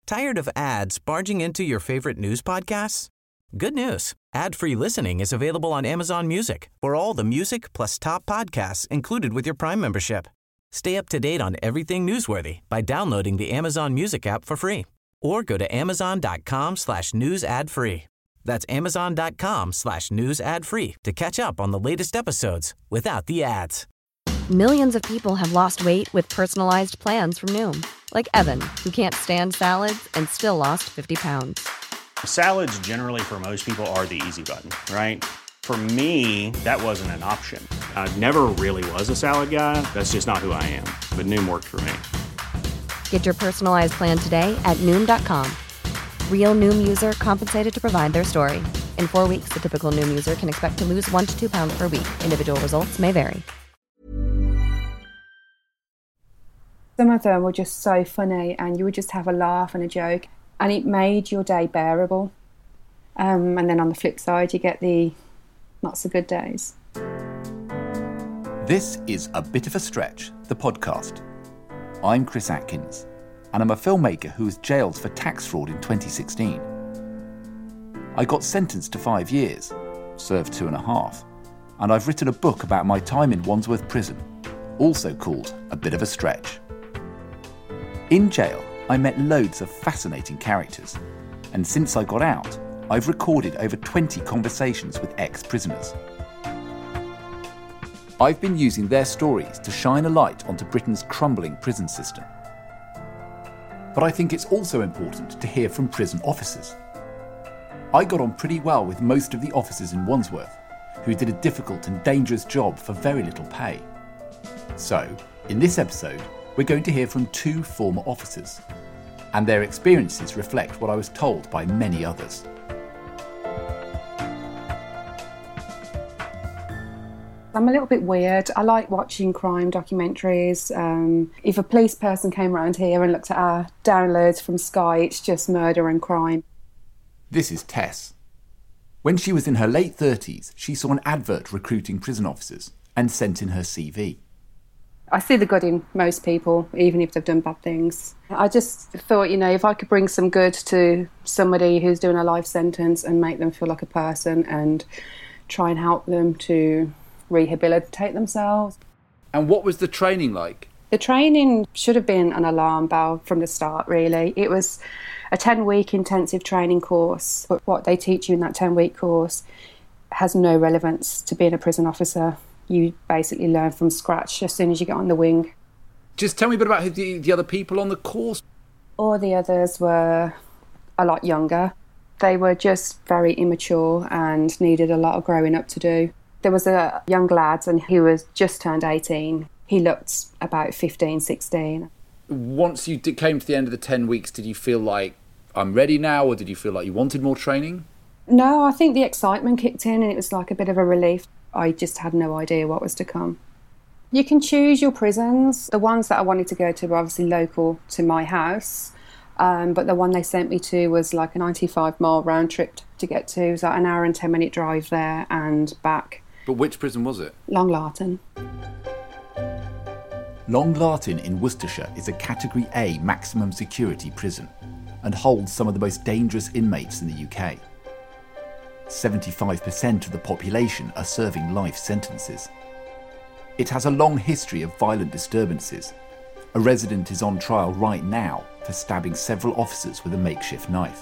Tired of ads barging into your favorite news podcasts? Good news. Ad-free listening is available on Amazon Music for all the music plus top podcasts included with your Prime membership. Stay up to date on everything newsworthy by downloading the Amazon Music app for free or go to amazon.com/news ad free. That's amazon.com/news ad free to catch up on the latest episodes without the ads. Millions of people have lost weight with personalized plans from Noom. Like Evan, who can't stand salads and still lost 50 pounds. Salads generally for most people are the easy button, right? For me, that wasn't an option. I never really was a salad guy. That's just not who I am. But Noom worked for me. Get your personalized plan today at Noom.com. Real Noom user compensated to provide their story. In 4 weeks, the typical Noom user can expect to lose 1 to 2 pounds per week. Individual results may vary. Some of them were just so funny and you would just have a laugh and a joke and it made your day bearable. And then on the flip side, you get the not so good days. This is A Bit of a Stretch, the podcast. I'm Chris Atkins, and I'm a filmmaker who was jailed for tax fraud in 2016. I got sentenced to 5 years, served 2.5, and I've written a book about my time in Wandsworth Prison, also called A Bit of a Stretch. In jail, I met loads of fascinating characters, and since I got out, I've recorded over 20 conversations with ex-prisoners. I've been using their stories to shine a light onto Britain's crumbling prison system. But I think it's also important to hear from prison officers. I got on pretty well with most of the officers in Wandsworth, who did a difficult and dangerous job for very little pay. So, in this episode, we're going to hear from 2 former officers, and their experiences reflect what I was told by many others. I'm a little bit weird. I like watching crime documentaries. If a police person came around here and looked at our downloads from Sky, it's just murder and crime. This is Tess. When she was in her late 30s, she saw an advert recruiting prison officers and sent in her CV. I see the good in most people, even if they've done bad things. I just thought, if I could bring some good to somebody who's doing a life sentence and make them feel like a person and try and help them to rehabilitate themselves. And what was the training like? The training should have been an alarm bell from the start, really. It was a 10-week intensive training course, but what they teach you in that 10-week course has no relevance to being a prison officer. You basically learn from scratch as soon as you get on the wing. Just tell me a bit about the other people on the course. All the others were a lot younger. They were just very immature and needed a lot of growing up to do. There was a young lad and he was just turned 18. He looked about 15, 16. Once you came to the end of the 10 weeks, did you feel like, I'm ready now, or did you feel like you wanted more training? No, I think the excitement kicked in and it was like a bit of a relief. I just had no idea what was to come. You can choose your prisons. The ones that I wanted to go to were obviously local to my house, but the one they sent me to was like a 95-mile round trip to get to. It was like an hour and 10-minute drive there and back. But which prison was it? Long Lartin. Long Lartin in Worcestershire is a Category A maximum security prison and holds some of the most dangerous inmates in the UK. 75% of the population are serving life sentences. It has a long history of violent disturbances. A resident is on trial right now for stabbing several officers with a makeshift knife.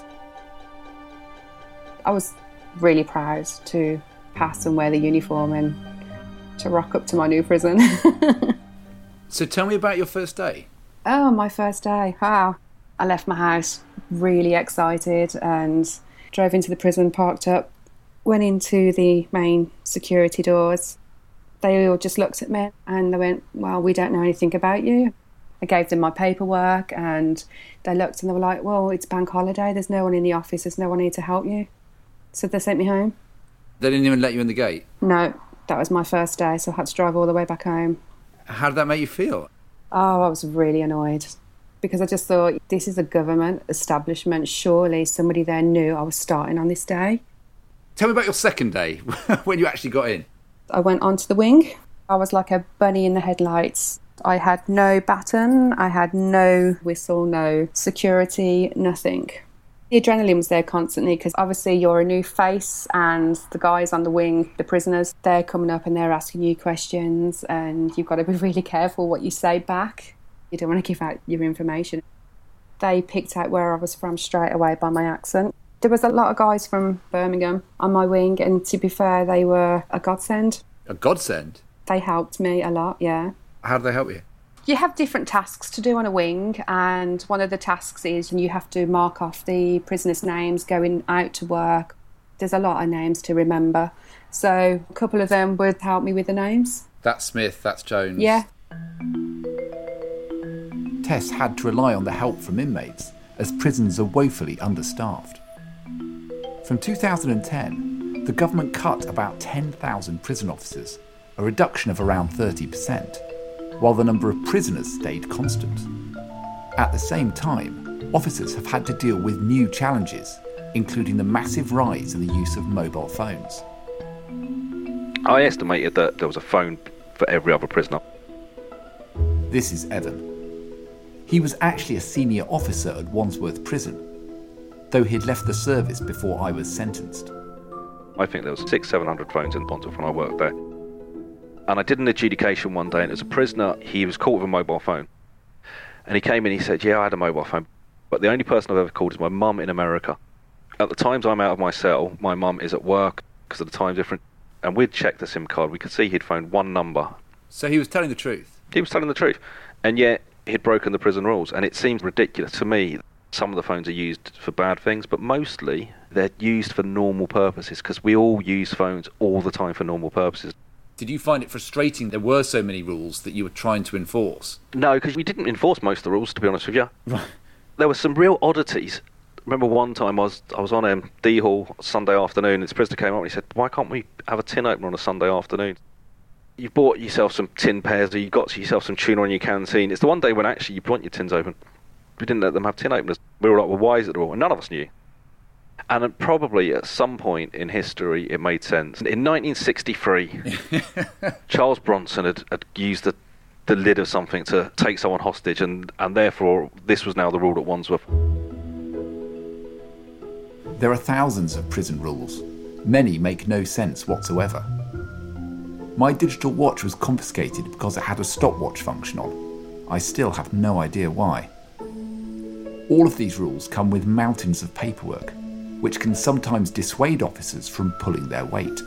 I was really proud to pass and wear the uniform and to rock up to my new prison. So tell me about your first day. Oh, my first day. Wow. I left my house really excited and drove into the prison, parked up, went into the main security doors. They all just looked at me and they went, well, we don't know anything about you. I gave them my paperwork and they looked and they were like, well, it's bank holiday. There's no one in the office. There's no one here to help you. So they sent me home. They didn't even let you in the gate? No, that was my first day, so I had to drive all the way back home. How did that make you feel? Oh, I was really annoyed because I just thought, this is a government establishment. Surely somebody there knew I was starting on this day. Tell me about your second day, when you actually got in. I went onto the wing. I was like a bunny in the headlights. I had no baton, I had no whistle, no security, nothing. The adrenaline was there constantly because obviously you're a new face and the guys on the wing, the prisoners, they're coming up and they're asking you questions and you've got to be really careful what you say back. You don't want to give out your information. They picked out where I was from straight away by my accent. There was a lot of guys from Birmingham on my wing and to be fair, they were a godsend. A godsend? They helped me a lot, yeah. How did they help you? You have different tasks to do on a wing, and one of the tasks is you have to mark off the prisoners' names going out to work. There's a lot of names to remember. So a couple of them would help me with the names. That's Smith, that's Jones. Yeah. Tess had to rely on the help from inmates, as prisons are woefully understaffed. From 2010, the government cut about 10,000 prison officers, a reduction of around 30%. While the number of prisoners stayed constant. At the same time, officers have had to deal with new challenges, including the massive rise in the use of mobile phones. I estimated that there was a phone for every other prisoner. This is Evan. He was actually a senior officer at Wandsworth Prison, though he'd left the service before I was sentenced. I think there was 600-700 phones in Wandsworth when I worked there. And I did an adjudication one day, and as a prisoner, he was caught with a mobile phone. And he came in, he said, yeah, I had a mobile phone, but the only person I've ever called is my mum in America. At the times I'm out of my cell, my mum is at work because of the time difference, and we'd checked the SIM card. We could see he'd phoned one number. So he was telling the truth? He was telling the truth. And yet, he'd broken the prison rules, and it seems ridiculous to me. Some of the phones are used for bad things, but mostly they're used for normal purposes, because we all use phones all the time for normal purposes. Did you find it frustrating there were so many rules that you were trying to enforce? No, because we didn't enforce most of the rules, to be honest with you. Right. There were some real oddities. I remember one time I was on D Hall Sunday afternoon, and this prisoner came up and he said, why can't we have a tin opener on a Sunday afternoon? You bought yourself some tin pairs, or you got yourself some tuna in your canteen. It's the one day when actually you want your tins open. We didn't let them have tin openers. We were like, well, why is it all? And none of us knew. And probably at some point in history it made sense. In 1963, Charles Bronson had used the lid of something to take someone hostage, and therefore this was now the rule at Wandsworth. There are thousands of prison rules. Many make no sense whatsoever. My digital watch was confiscated because it had a stopwatch function on. I still have no idea why. All of these rules come with mountains of paperwork, which can sometimes dissuade officers from pulling their weight.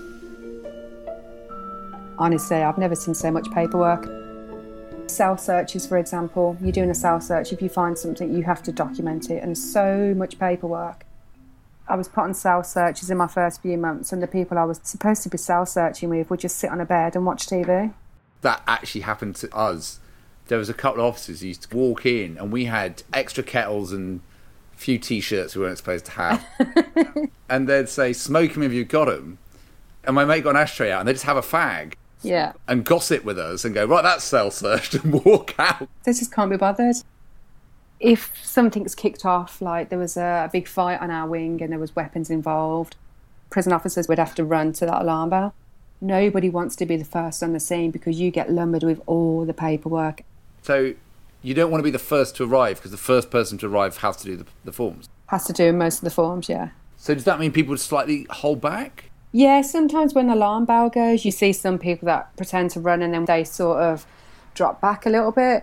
Honestly, I've never seen so much paperwork. Cell searches, for example, you're doing a cell search, if you find something, you have to document it, and there's so much paperwork. I was put on cell searches in my first few months, and the people I was supposed to be cell searching with would just sit on a bed and watch TV. That actually happened to us. There was a couple of officers who used to walk in, and we had extra kettles and a few T-shirts we weren't supposed to have. And they'd say, smoke 'em if you've got 'em. And my mate got an ashtray out, and they'd just have a fag. Yeah. And gossip with us and go, right, that's cell searched, and walk out. They just can't be bothered. If something's kicked off, like there was a big fight on our wing and there was weapons involved, prison officers would have to run to that alarm bell. Nobody wants to be the first on the scene because you get lumbered with all the paperwork. So you don't want to be the first to arrive because the first person to arrive has to do the forms? Has to do most of the forms, yeah. So does that mean people would slightly hold back? Yeah, sometimes when the alarm bell goes, you see some people that pretend to run and then they sort of drop back a little bit.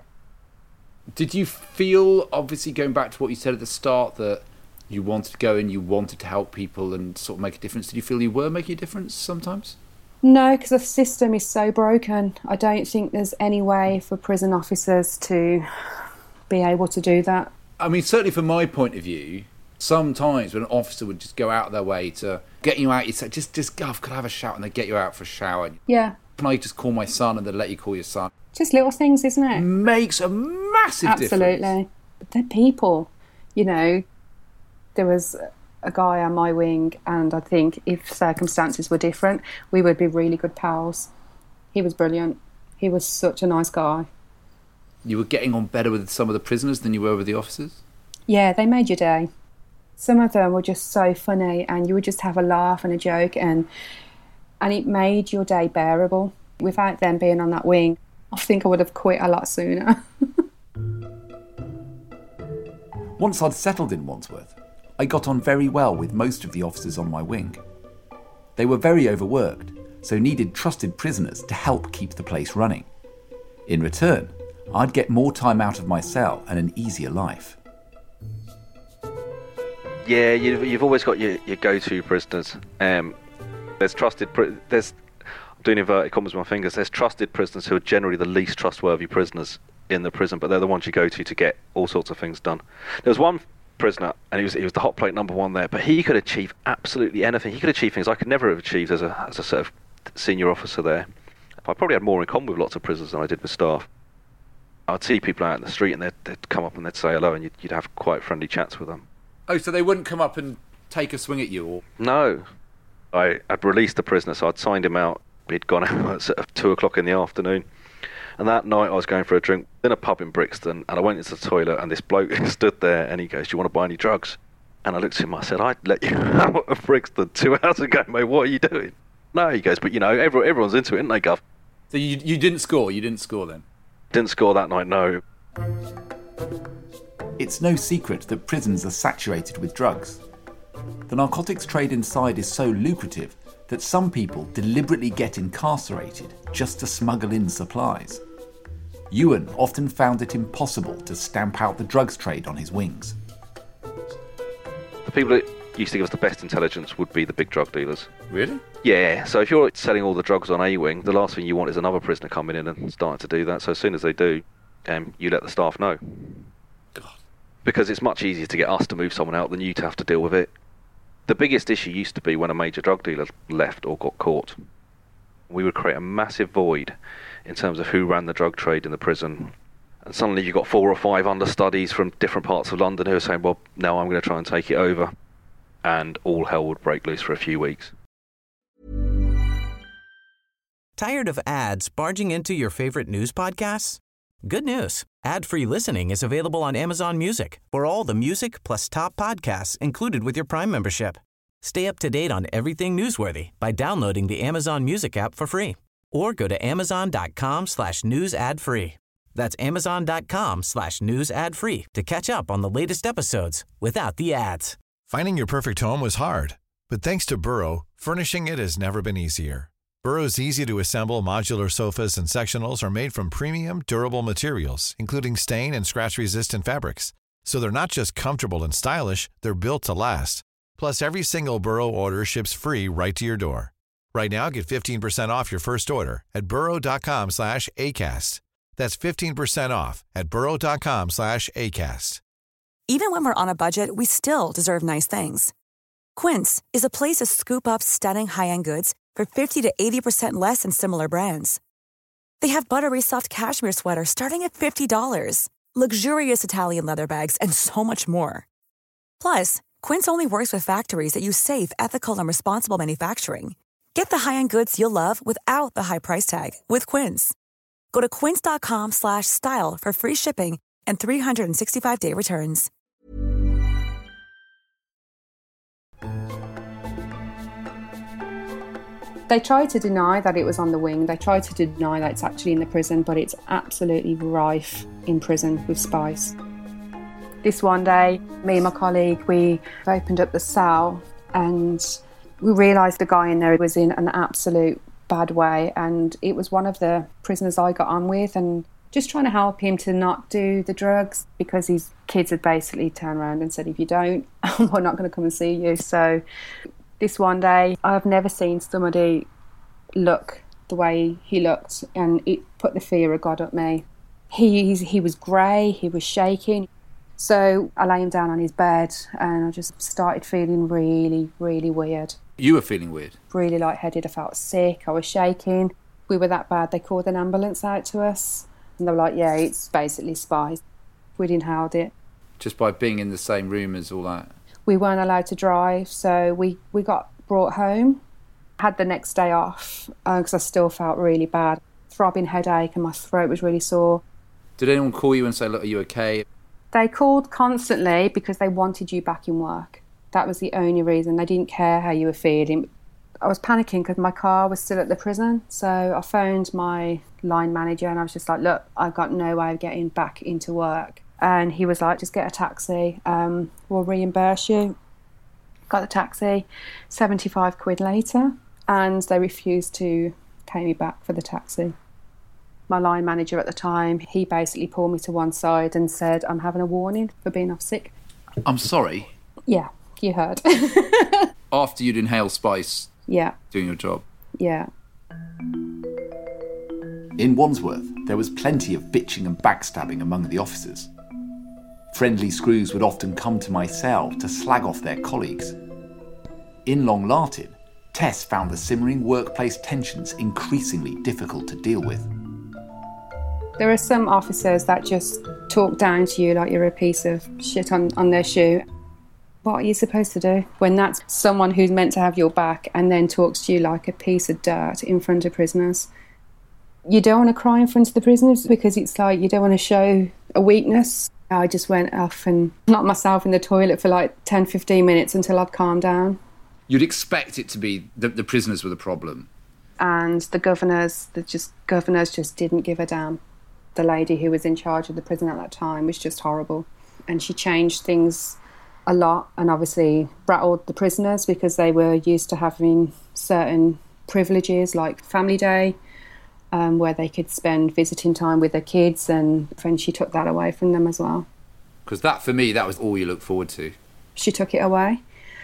Did you feel, obviously going back to what you said at the start, that you wanted to go and you wanted to help people and sort of make a difference? Did you feel you were making a difference sometimes? No, because the system is so broken. I don't think there's any way for prison officers to be able to do that. I mean, certainly from my point of view, sometimes when an officer would just go out of their way to get you out, you'd say, just Gov, could I have a shower? And they'd get you out for a shower. Yeah. Can I just call my son? And they'd let you call your son. Just little things, isn't it? Makes a massive difference. Absolutely. But they're people, you know. There was a guy on my wing, and I think if circumstances were different, we would be really good pals. He was brilliant. He was such a nice guy. You were getting on better with some of the prisoners than you were with the officers? Yeah, they made your day. Some of them were just so funny, and you would just have a laugh and a joke, and it made your day bearable. Without them being on that wing, I think I would have quit a lot sooner. Once I'd settled in Wandsworth, I got on very well with most of the officers on my wing. They were very overworked, so needed trusted prisoners to help keep the place running. In return, I'd get more time out of my cell and an easier life. Yeah, you've always got your go-to prisoners. There's trusted... I'm doing inverted commas with my fingers. There's trusted prisoners who are generally the least trustworthy prisoners in the prison, but they're the ones you go to get all sorts of things done. There was one prisoner, and he was the hot plate number one there, but he could achieve absolutely anything. He could achieve things I could never have achieved as a sort of senior officer there. I probably had more in common with lots of prisoners than I did with staff. I'd see people out in the street, and they'd come up and they'd say hello, and you'd have quite friendly chats with them. Oh, so they wouldn't come up and take a swing at you? Or No. I'd released the prisoner, so I'd signed him out. He'd gone out at sort of 2 o'clock in the afternoon. And that night I was going for a drink in a pub in Brixton, and I went into the toilet, and this bloke stood there, and he goes, "Do you want to buy any drugs?" And I looked at him, I said, "I'd let you out of Brixton 2 hours ago, mate. What are you doing?" No, he goes, "But you know, everyone's into it, isn't they, Gov?" So you didn't score? You didn't score then? Didn't score that night, no. It's no secret that prisons are saturated with drugs. The narcotics trade inside is so lucrative that some people deliberately get incarcerated just to smuggle in supplies. Ewan often found it impossible to stamp out the drugs trade on his wings. The people that used to give us the best intelligence would be the big drug dealers. Really? Yeah, so if you're selling all the drugs on A wing, the last thing you want is another prisoner coming in and starting to do that. So as soon as they do, you let the staff know. God. Because it's much easier to get us to move someone out than you to have to deal with it. The biggest issue used to be when a major drug dealer left or got caught. We would create a massive void in terms of who ran the drug trade in the prison. And suddenly you've got 4 or 5 understudies from different parts of London who are saying, well, now I'm going to try and take it over. And all hell would break loose for a few weeks. Tired of ads barging into your favorite news podcasts? Good news. Ad-free listening is available on Amazon Music for all the music plus top podcasts included with your Prime membership. Stay up to date on everything newsworthy by downloading the Amazon Music app for free or go to amazon.com/news ad free. That's amazon.com/news ad free to catch up on the latest episodes without the ads. Finding your perfect home was hard, but thanks to Burrow, furnishing it has never been easier. Burrow's easy-to-assemble modular sofas and sectionals are made from premium, durable materials, including stain and scratch-resistant fabrics. So they're not just comfortable and stylish, they're built to last. Plus, every single Burrow order ships free right to your door. Right now, get 15% off your first order at burrow.com/ACAST. That's 15% off at burrow.com/ACAST. Even when we're on a budget, we still deserve nice things. Quince is a place to scoop up stunning high-end goods for 50 to 80% less than similar brands. They have buttery soft cashmere sweaters starting at $50, luxurious Italian leather bags, and so much more. Plus, Quince only works with factories that use safe, ethical, and responsible manufacturing. Get the high-end goods you'll love without the high price tag with Quince. Go to quince.com/style for free shipping and 365-day returns. They try to deny that it was on the wing. They try to deny that it's actually in the prison, but it's absolutely rife in prison with spice. This one day, me and my colleague, we opened up the cell and we realised the guy in there was in an absolute bad way, and it was one of the prisoners I got on with, and just trying to help him to not do the drugs because his kids had basically turned around and said, if you don't, we're not going to come and see you. So this one day, I've never seen somebody look the way he looked, and it put the fear of God up me. He was grey, he was shaking. So I lay him down on his bed and I just started feeling really, really weird. You were feeling weird? Really lightheaded, I felt sick, I was shaking. We were that bad, they called an ambulance out to us. And they were like, yeah, it's basically spice. We'd inhaled it. Just by being in the same room as all that? We weren't allowed to drive, so we got brought home. Had the next day off because I still felt really bad. Throbbing headache and my throat was really sore. Did anyone call you and say, look, are you okay? They called constantly because they wanted you back in work. That was the only reason. They didn't care how you were feeling. I was panicking because my car was still at the prison. So I phoned my line manager and I was just like, look, I've got no way of getting back into work. And he was like, just get a taxi, we'll reimburse you. Got the taxi, 75 quid later, and they refused to pay me back for the taxi. My line manager at the time, he basically pulled me to one side and said, I'm having a warning for being off sick. I'm sorry? Yeah, you heard. After you'd inhaled spice? Yeah. Doing your job? Yeah. In Wandsworth, there was plenty of bitching and backstabbing among the officers. Friendly screws would often come to my cell to slag off their colleagues. In Long Lartin, Tess found the simmering workplace tensions increasingly difficult to deal with. There are some officers that just talk down to you like you're a piece of shit on their shoe. What are you supposed to do when that's someone who's meant to have your back and then talks to you like a piece of dirt in front of prisoners? You don't want to cry in front of the prisoners because it's like you don't want to show a weakness. I just went off and locked myself in the toilet for like 10-15 minutes until I'd calmed down. You'd expect it to be the prisoners were the problem. And the governors just didn't give a damn. The lady who was in charge of the prison at that time was just horrible. And she changed things a lot and obviously rattled the prisoners because they were used to having certain privileges like family day, where they could spend visiting time with their kids, and she took that away from them as well. Because that, for me, that was all you looked forward to. She took it away,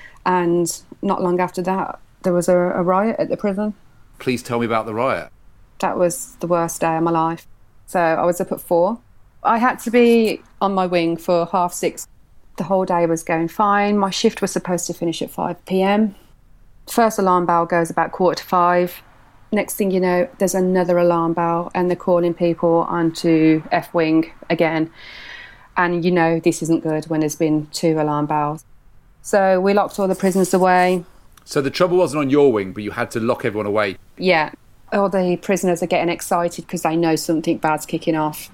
and not long after that, there was a riot at the prison. Please tell me about the riot. That was the worst day of my life. So I was up at 4. I had to be on my wing for 6:30. The whole day was going fine. My shift was supposed to finish at 5 p.m. First alarm bell goes about 4:45. Next thing you know, there's another alarm bell and they're calling people onto F-wing again. And you know this isn't good when there's been 2 alarm bells. So we locked all the prisoners away. So the trouble wasn't on your wing, but you had to lock everyone away? Yeah. All the prisoners are getting excited because they know something bad's kicking off.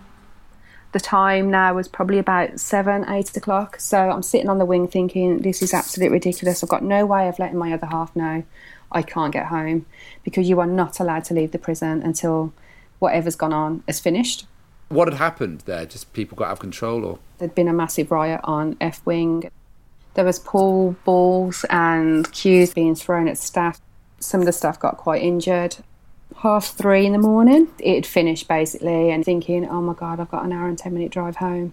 The time now was probably about 7, 8 o'clock. So I'm sitting on the wing thinking, this is absolutely ridiculous. I've got no way of letting my other half know I can't get home, because you are not allowed to leave the prison until whatever's gone on is finished. What had happened there? Just people got out of control, or? There'd been a massive riot on F-wing. There was pool balls and cues being thrown at staff. Some of the staff got quite injured. 3:30 in the morning, it had finished basically, and thinking, oh my God, I've got an hour and 10-minute drive home.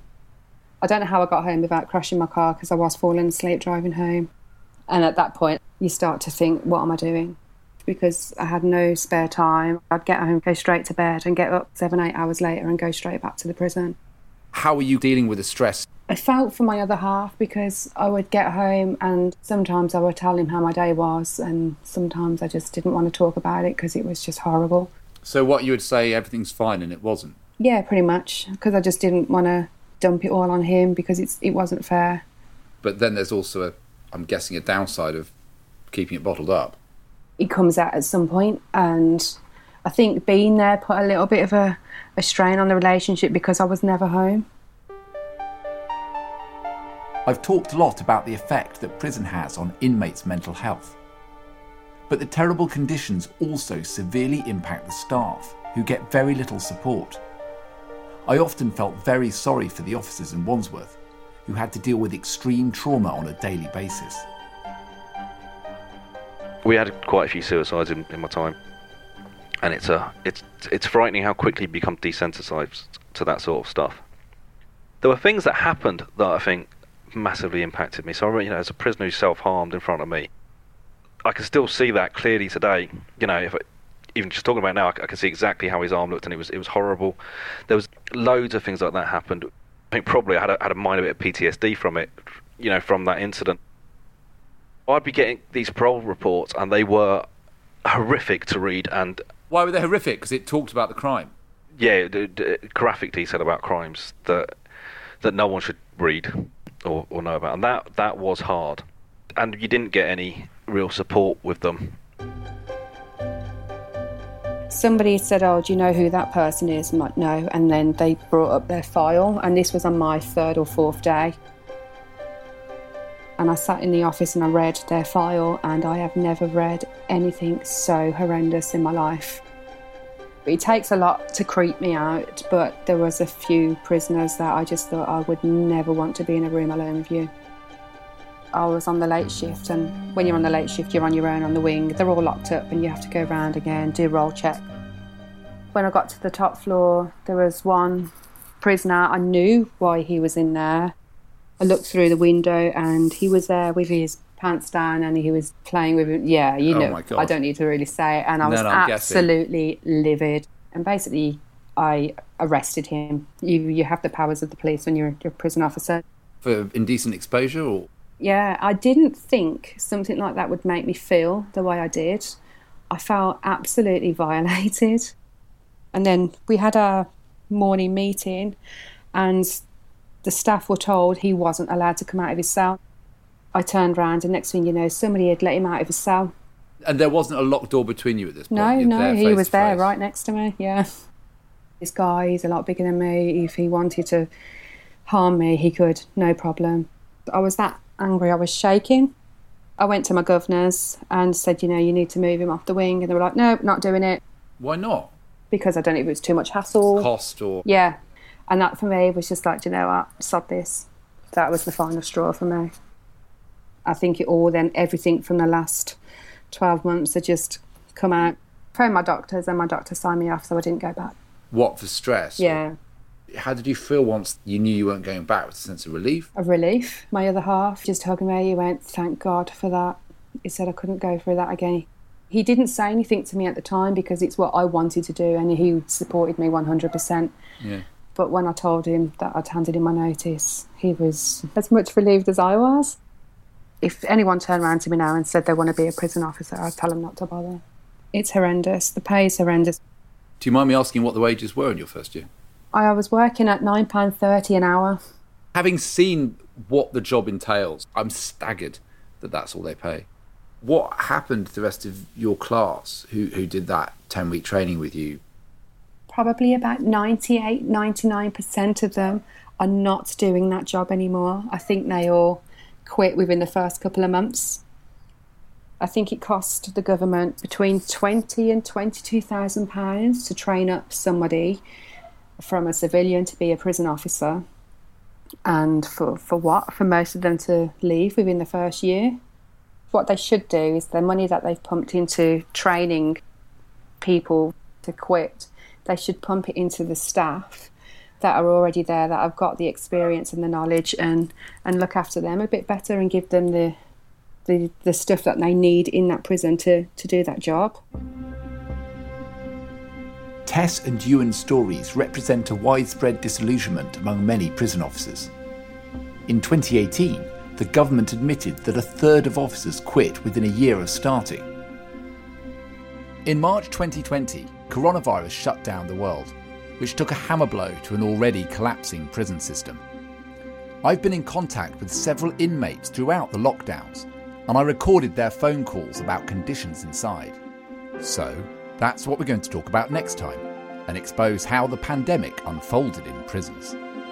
I don't know how I got home without crashing my car because I was falling asleep driving home. And at that point, you start to think, what am I doing? Because I had no spare time. I'd get home, go straight to bed and get up 7-8 hours later and go straight back to the prison. How were you dealing with the stress? I felt for my other half because I would get home and sometimes I would tell him how my day was, and sometimes I just didn't want to talk about it because it was just horrible. So what you would say, everything's fine, and it wasn't? Yeah, pretty much, because I just didn't want to dump it all on him because it wasn't fair. But then there's also, I'm guessing, a downside of keeping it bottled up. It comes out at some point, and I think being there put a little bit of a strain on the relationship because I was never home. I've talked a lot about the effect that prison has on inmates' mental health. But the terrible conditions also severely impact the staff, who get very little support. I often felt very sorry for the officers in Wandsworth, who had to deal with extreme trauma on a daily basis. We had quite a few suicides in my time, and it's frightening how quickly you become desensitised to that sort of stuff. There were things that happened that I think massively impacted me. So I remember, as a prisoner who self-harmed in front of me, I can still see that clearly today. Even just talking about it now, I can see exactly how his arm looked, and it was horrible. There was loads of things like that happened. I think probably I had a minor bit of PTSD from it, from that incident. I'd be getting these parole reports, and they were horrific to read. And why were they horrific? Because it talked about the crime. Yeah, graphic detail about crimes that no one should read or know about, and that was hard. And you didn't get any real support with them. Somebody said, oh, do you know who that person is? I'm like, no. And then they brought up their file, and this was on my 3rd or 4th day. And I sat in the office and I read their file, and I have never read anything so horrendous in my life. It takes a lot to creep me out, but there was a few prisoners that I just thought I would never want to be in a room alone with you. I was on the late shift, and when you're on the late shift, you're on your own on the wing. They're all locked up and you have to go around again, do roll check. When I got to the top floor, there was one prisoner. I knew why he was in there. I looked through the window and he was there with his pants down and he was playing with him. Yeah, you know, my God. I don't need to really say it. And I was absolutely livid. And basically, I arrested him. You have the powers of the police when you're a prison officer. For indecent exposure or? Yeah, I didn't think something like that would make me feel the way I did. I felt absolutely violated. And then we had our morning meeting and the staff were told he wasn't allowed to come out of his cell. I turned around and next thing you know, somebody had let him out of his cell. And there wasn't a locked door between you at this point? No, he was there right next to me, yeah. This guy, he's a lot bigger than me. If he wanted to harm me, he could, no problem. I was that angry, I was shaking. I went to my governors and said, you need to move him off the wing. And they were like, no, not doing it. Why not? Because I don't know if it was too much hassle. Cost or... Yeah. And that for me was just like, you know what, sod this. That was the final straw for me. I think everything from the last 12 months had just come out. I phoned my doctors and my doctor signed me off so I didn't go back. What, for stress? Yeah. How did you feel once you knew you weren't going back? Was a sense of relief? A relief. My other half just hugged me. He went, thank God for that. He said I couldn't go through that again. He didn't say anything to me at the time because it's what I wanted to do and he supported me 100%. Yeah. But when I told him that I'd handed in my notice, he was as much relieved as I was. If anyone turned around to me now and said they want to be a prison officer, I'd tell them not to bother. It's horrendous. The pay is horrendous. Do you mind me asking what the wages were in your first year? I was working at £9.30 an hour. Having seen what the job entails, I'm staggered that that's all they pay. What happened to the rest of your class who did that 10-week training with you? Probably about 98, 99% of them are not doing that job anymore. I think they all quit within the first couple of months. I think it cost the government between £20,000 and £22,000 to train up somebody from a civilian to be a prison officer. And for what? For most of them to leave within the first year. What they should do is the money that they've pumped into training people to quit, they should pump it into the staff that are already there, that have got the experience and the knowledge, and look after them a bit better and give them the stuff that they need in that prison to do that job. Tess and Ewan's stories represent a widespread disillusionment among many prison officers. In 2018, the government admitted that a third of officers quit within a year of starting. In March 2020, coronavirus shut down the world, which took a hammer blow to an already collapsing prison system. I've been in contact with several inmates throughout the lockdowns, and I recorded their phone calls about conditions inside. So, that's what we're going to talk about next time, and expose how the pandemic unfolded in prisons.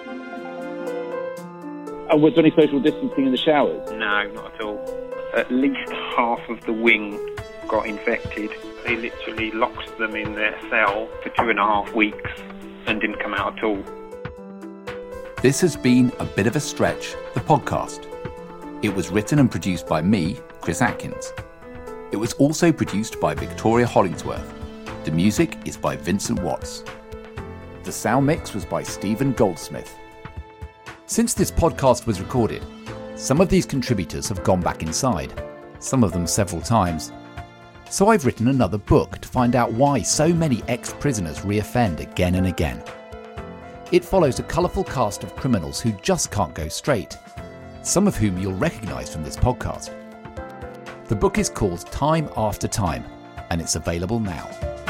And was there any social distancing in the showers? No, not at all. At least half of the wing got infected. They literally locked them in their cell for 2.5 weeks and didn't come out at all. This has been A Bit of a Stretch, the podcast. It was written and produced by me, Chris Atkins. It was also produced by Victoria Hollingsworth. The music is by Vincent Watts. The sound mix was by Stephen Goldsmith. Since this podcast was recorded, some of these contributors have gone back inside, some of them several times. So I've written another book to find out why so many ex-prisoners reoffend again and again. It follows a colourful cast of criminals who just can't go straight, some of whom you'll recognise from this podcast. The book is called Time After Time, and it's available now.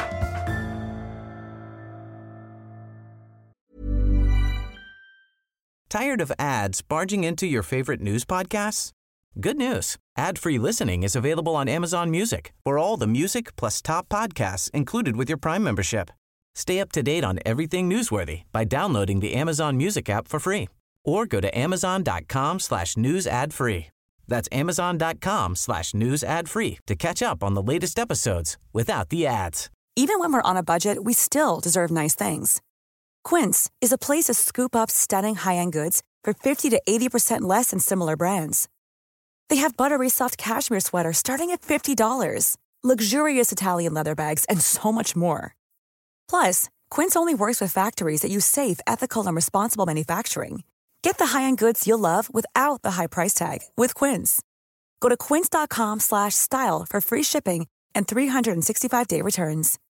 Tired of ads barging into your favorite news podcasts? Good news. Ad-free listening is available on Amazon Music for all the music plus top podcasts included with your Prime membership. Stay up to date on everything newsworthy by downloading the Amazon Music app for free or go to amazon.com/news ad free. That's Amazon.com/news ad free to catch up on the latest episodes without the ads. Even when we're on a budget, we still deserve nice things. Quince is a place to scoop up stunning high-end goods for 50 to 80% less than similar brands. They have buttery soft cashmere sweaters starting at $50, luxurious Italian leather bags, and so much more. Plus, Quince only works with factories that use safe, ethical, and responsible manufacturing. Get the high-end goods you'll love without the high price tag with Quince. Go to quince.com/style for free shipping and 365-day returns.